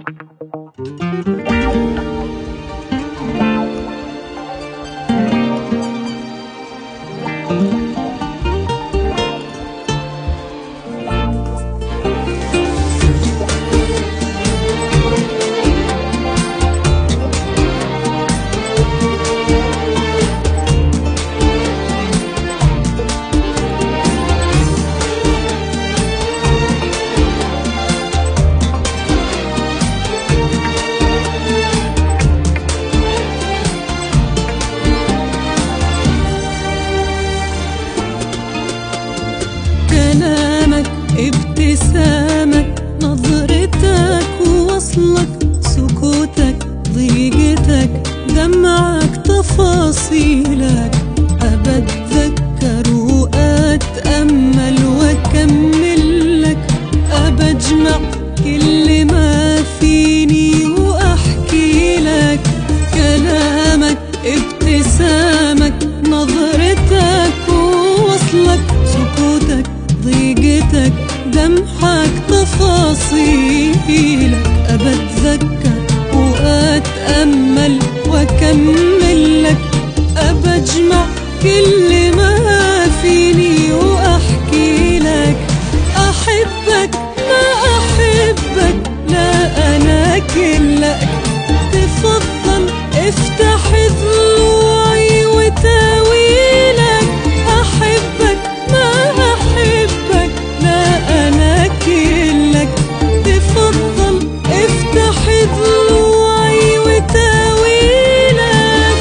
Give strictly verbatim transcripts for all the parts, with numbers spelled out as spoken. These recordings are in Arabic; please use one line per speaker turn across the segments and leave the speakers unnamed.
كلامك، ابتسامك، نظرتك ووصلك، سكوتك، ضيقتك، دمعك، تفاصيلك، أبتذكر وأتأمل وأكملك، أبجمع كل ما فيني وأحكي لك. كلامك، ابتسامك، نظرتك ووصلك، سكوتك، ضيقتك، دمعك، تفاصيلك، أبتذكر وأتأمل وأكملك، أبجمع كل ما فيني وأحكي لك. أحبك ما أحبك، لا أنا كلك، تفضل افتح ضلوعي وتاويلك. أحبك ما أحبك، لا أنا كلك، تفضل افتح ضلوعي وتاويلك.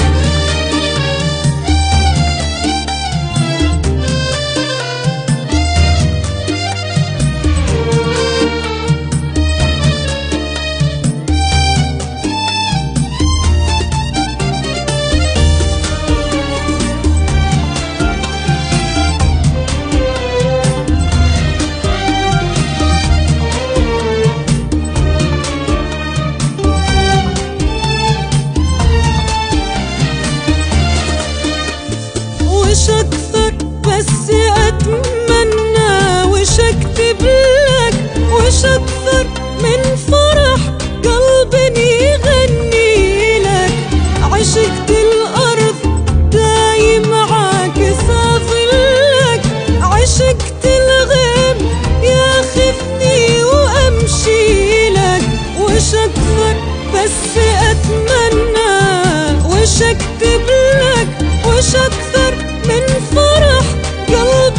وش أكثر بس أتمنى، وش أكتب لك، وش أكثر من فرح قلب يغني لك. عشقت الأرض دايم معاك سافلك، عشقت الغيم ياخذني وأمشي لك. وش أكثر بس أتمنى، وش أكتب لك، وش أكثر من فرح قلب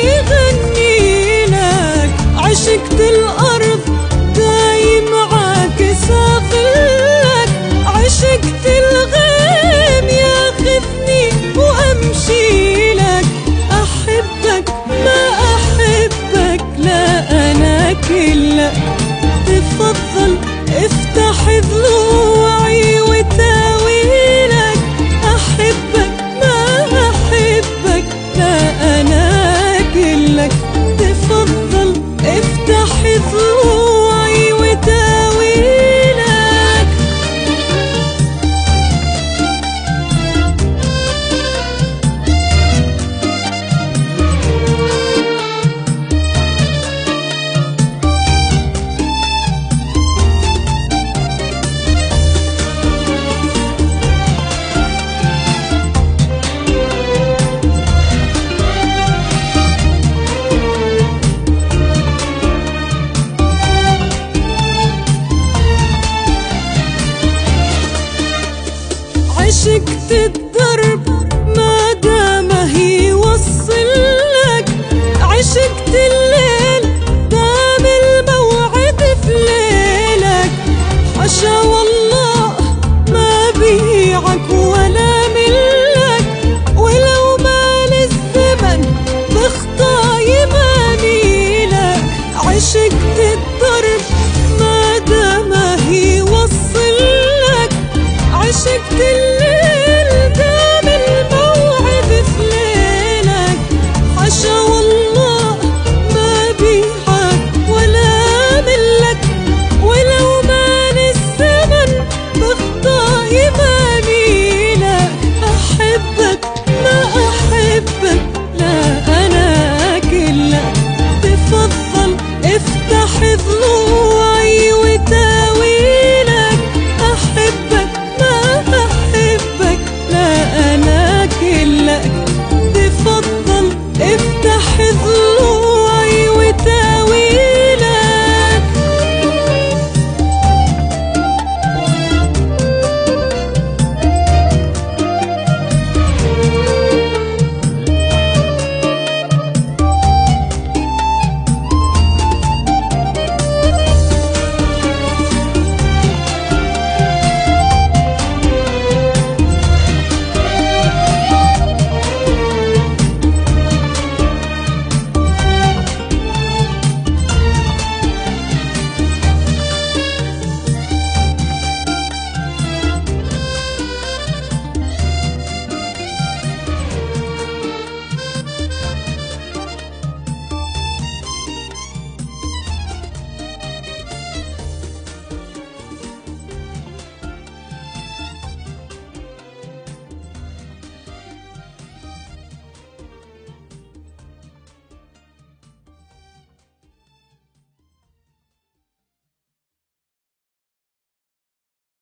يغني لك. عشقت الأرض دايم معاك سافلك، عشقت الغيم ياخذني وأمشي لك. أحبك ما أحبك، لا أنا كلك، تفضل افتح ضلوعي وتاويلك. أحبك ما أحبك، لا أنا كلك، تفضل افتح ضلوعي وتاويلك. عشقت